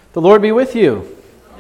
The Lord be with you.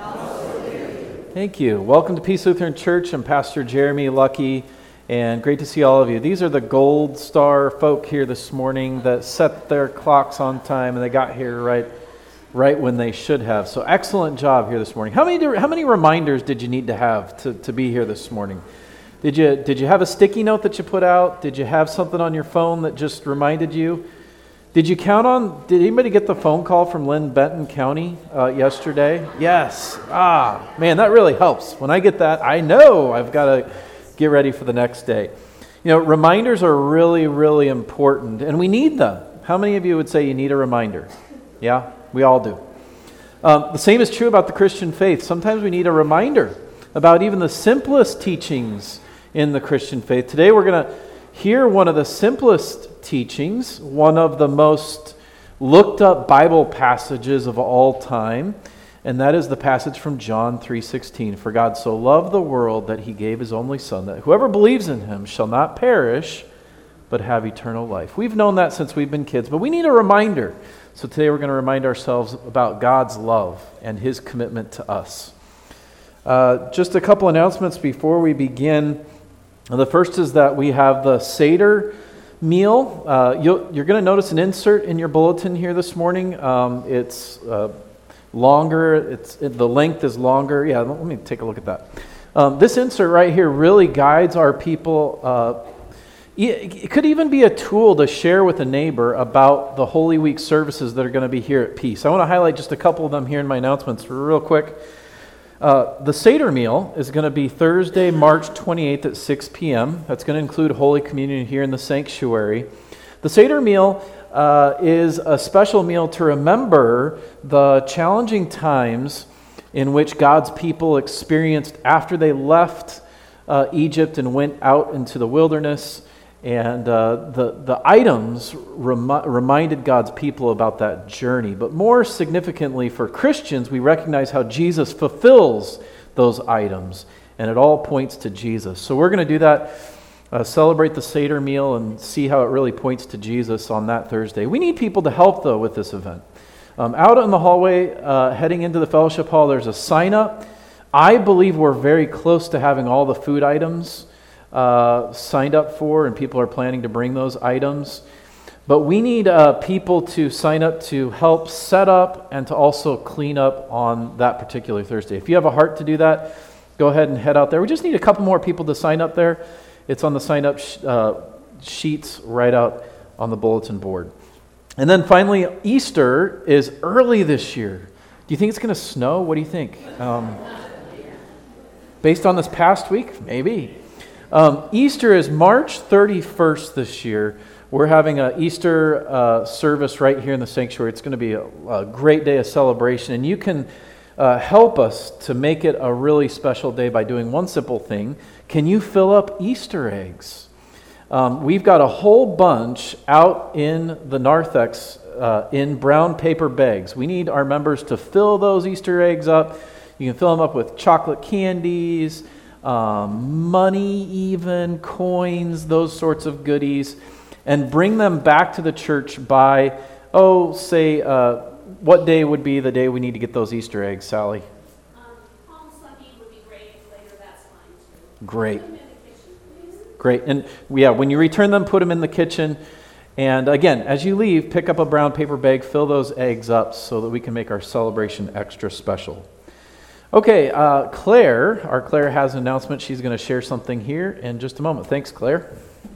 Thank you. Welcome to Peace Lutheran Church. I'm Pastor Jeremy Lucky, and great to see all of you. These are the Gold Star folk here this morning that set their clocks on time, and they got here right when they should have. So excellent job here this morning. How many reminders did you need to have to be here this morning? Did you have a sticky note that you put out? Did you have something on your phone that just reminded you? Did anybody get the phone call from Lynn Benton County yesterday? Yes. Man, that really helps. When I get that, I know I've got to get ready for the next day. You know, reminders are really, really important, and we need them. How many of you would say you need a reminder? Yeah, we all do. The same is true about the Christian faith. Sometimes we need a reminder about even the simplest teachings in the Christian faith. Today we're going to hear one of the simplest teachings, one of the most looked up Bible passages of all time, and that is the passage from John 3:16. For God so loved the world that he gave his only Son, that whoever believes in him shall not perish, but have eternal life. We've known that since we've been kids, but we need a reminder. So today we're going to remind ourselves about God's love and his commitment to us. Just a couple announcements before we begin. The first is that we have the Seder meal. You're going to notice an insert in your bulletin here this morning. It's longer. The length is longer. Yeah, let me take a look at that. This insert right here really guides our people. It could even be a tool to share with a neighbor about the Holy Week services that are going to be here at Peace. I want to highlight just a couple of them here in my announcements real quick. The Seder meal is going to be Thursday, March 28th at 6 p.m. That's going to include Holy Communion here in the sanctuary. The Seder meal is a special meal to remember the challenging times in which God's people experienced after they left Egypt and went out into the wilderness. And the items reminded God's people about that journey. But more significantly for Christians, we recognize how Jesus fulfills those items. And it all points to Jesus. So we're going to do that, celebrate the Seder meal, and see how it really points to Jesus on that Thursday. We need people to help, though, with this event. Out in the hallway, heading into the fellowship hall, there's a sign-up. I believe we're very close to having all the food items signed up for, and people are planning to bring those items. But we need people to sign up to help set up and to also clean up on that particular Thursday. If you have a heart to do that, go ahead and head out there. We just need a couple more people to sign up there. It's on the sign up sheets right out on the bulletin board. And then finally, Easter is early this year. Do you think it's going to snow? What do you think? Based on this past week, maybe. Easter is March 31st this year. We're having an Easter service right here in the sanctuary. It's going to be a great day of celebration, and you can help us to make it a really special day by doing one simple thing. Can you fill up Easter eggs? We've got a whole bunch out in the narthex in brown paper bags. We need our members to fill those Easter eggs up. You can fill them up with chocolate candies, money even, coins, those sorts of goodies, and bring them back to the church by, what day would be the day we need to get those Easter eggs, Sally? Palm Sunday would be great. Later, that's fine too. Great. Put them in the kitchen, please. Great. And yeah, when you return them, put them in the kitchen. And again, as you leave, pick up a brown paper bag, fill those eggs up so that we can make our celebration extra special. Okay, Claire has an announcement. She's going to share something here in just a moment. Thanks, Claire.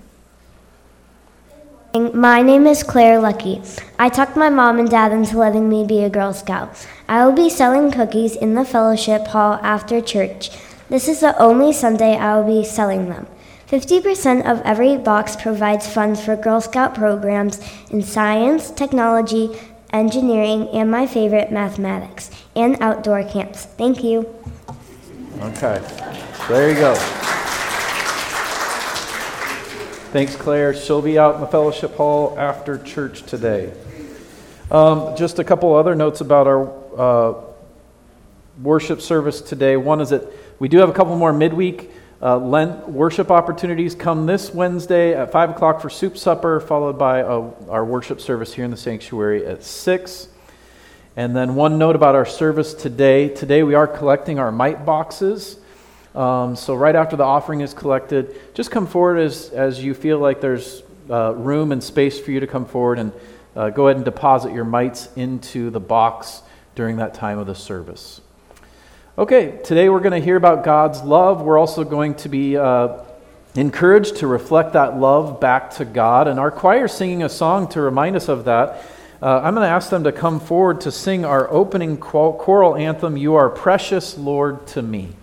My name is Claire Lucky. I talked my mom and dad into letting me be a Girl Scout. I will be selling cookies in the fellowship hall after church. This is the only Sunday I will be selling them. 50% of every box provides funds for Girl Scout programs in science, technology, engineering, and my favorite, mathematics, and outdoor camps. Thank you. Okay, there you go. Thanks, Claire. She'll be out in the fellowship hall after church today. Just a couple other notes about our worship service today. One is that we do have a couple more midweek Lent worship opportunities. Come this Wednesday at 5 o'clock for soup supper, followed by our worship service here in the sanctuary at 6. And then one note about our service today. Today we are collecting our mite boxes. So right after the offering is collected, just come forward as you feel like there's room and space for you to come forward and go ahead and deposit your mites into the box during that time of the service. Okay, today we're going to hear about God's love. We're also going to be encouraged to reflect that love back to God. And our choir is singing a song to remind us of that. I'm going to ask them to come forward to sing our opening choral anthem, "You Are Precious, Lord, to Me."